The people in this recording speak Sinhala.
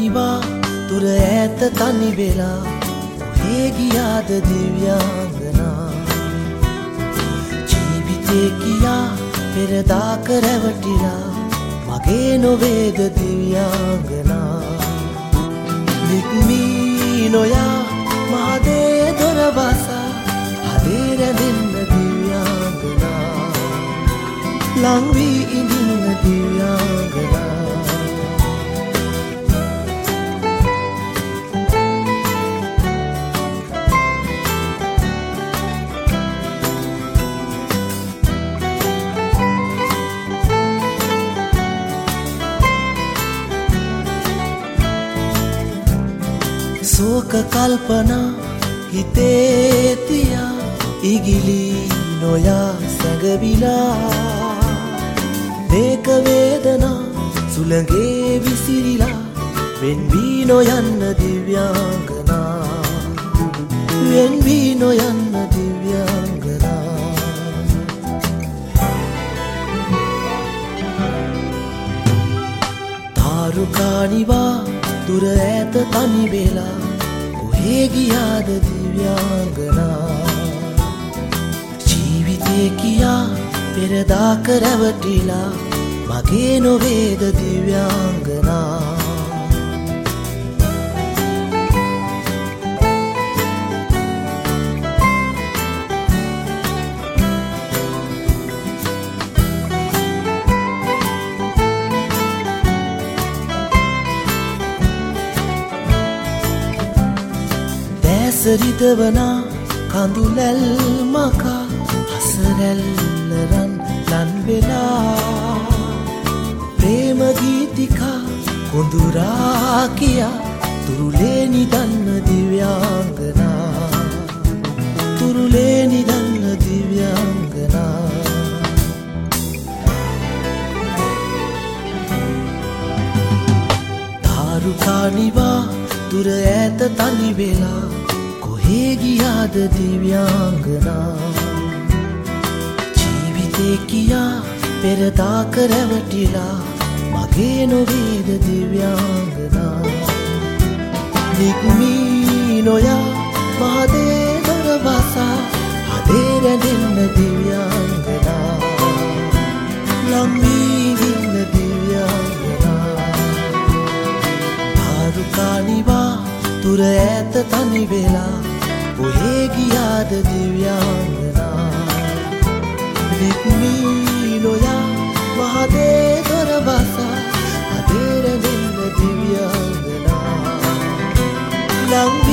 කානිවා දුර ඈත තනි වෙලා කොහේ ගියාද දිව්‍යාංගනා ජීවිතේ කියා පෙරදාක රැවටිලා මගේ නොවේද දිව්‍යාංගනා නික්මී නොයා මහදේ දොර බසා හදේ රැඳෙන්න දිව්‍යාංගනා ලං වී ඉඳින්න දිව්‍යාංගනා සෝක කල්පනා හිතේ තියා ඉගිලි නොයා සැඟවිලා මේක වේදනා සුළඟේ විසිරිලා වෙන් වී නොයන්න දිව්‍යාංගනා වෙන් වී නොයන්න දිව්‍යාංගනා තාරුකානිවා දුර ඈත තනි වෙලා කොහේ ගියාද දිව්‍යාංගනා ජීවිතේ කියා පෙරදාක රැවටිලා මගේ නොවේද දිව්‍යාංගනා සරිදවනා කඳුලැල් මකා හසරැල්ලරන් ලන් වෙලා ප්‍රේම ගීතිකා කොඳුරා කියා තුරුලේ නිදන්න දිව්‍යාංගනා තුරුලේ නිදන්න දිව්‍යාංගනා තාරුකානිවා දුර ඈත තනි වෙලා කොහේ ගියාද දිව්‍යාංගනා ජීවිතේ කියා පෙරදාක රැවටිලා මගේ නොවේද දිව්‍යාංගනා නික්මී නොයා මහදේ දොර බසා හදේ රැඳෙන්න දිව්‍යාංගනා ලං වී ඉන්න දිව්‍යාංගනා තාරුකානිවා දුර ඈත තනි වෙලා කොහේ ගියාද දිව්‍යාංගනා නික්මී නොයා මහදේ දොර බසා හදේ රැඳෙන්න දිව්‍යාංගනා ලං